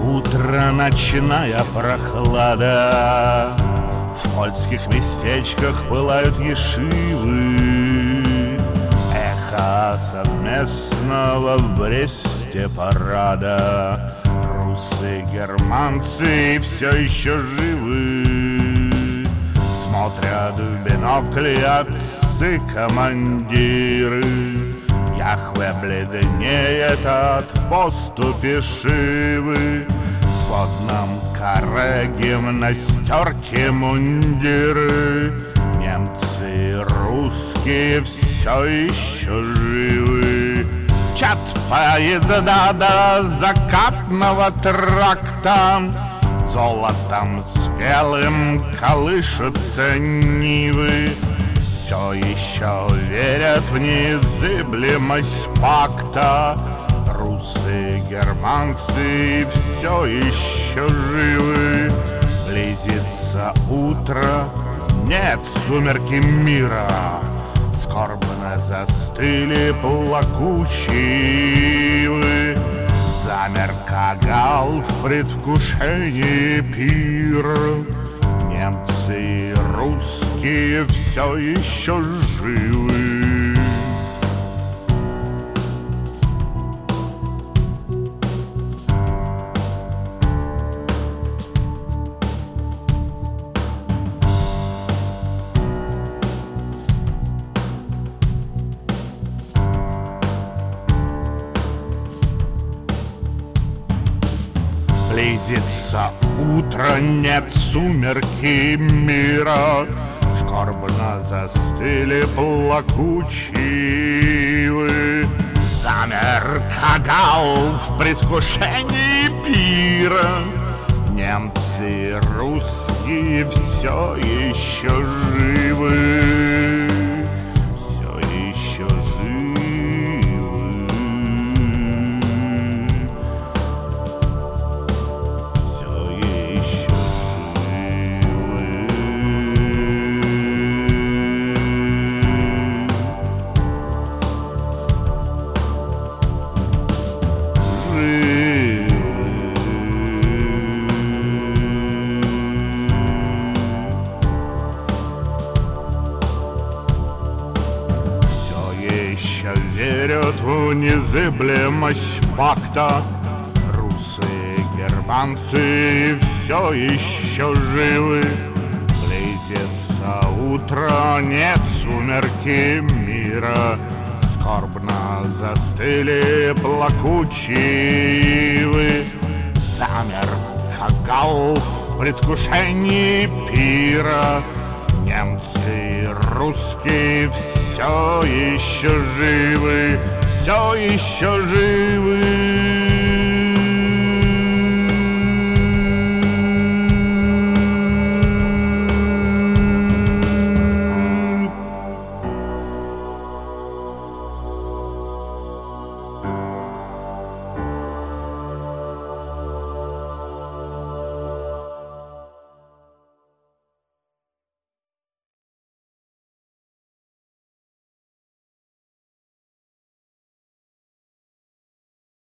Утро, ночная прохлада, в польских местечках пылают ешивы. Эхо совместного в Бресте парада. Русы, германцы все еще живы. Смотрят в бинокли отцы-командиры. Яхве бледнеет от поступи Шивы. В водном каре гимнастерки мундиры. Немцы и русские все еще живы. Чат поезда до закатного тракта. Золотом спелым колышутся нивы. Все еще верят в незыблемость пакта. Русы, германцы все еще живы. Близится утро, нет сумерки мира. Скорбно застыли плакучие ивы. Замер Кагал в предвкушении пира. Немцы и русские все еще живы. Близится утро, нет сумерки мира. Скорбно застыли плакучие ивы. Замер Кагал в предвкушении пира. Немцы и русские все еще живы. Все еще живы. Еще верят в незыблемость пакта. Русы, германцы все еще живы. Близится утро, нет сумерки мира. Скорбно застыли плакучие ивы. Замер Кагал в предвкушении пира. Немцы и русские все еще живы, все еще живы.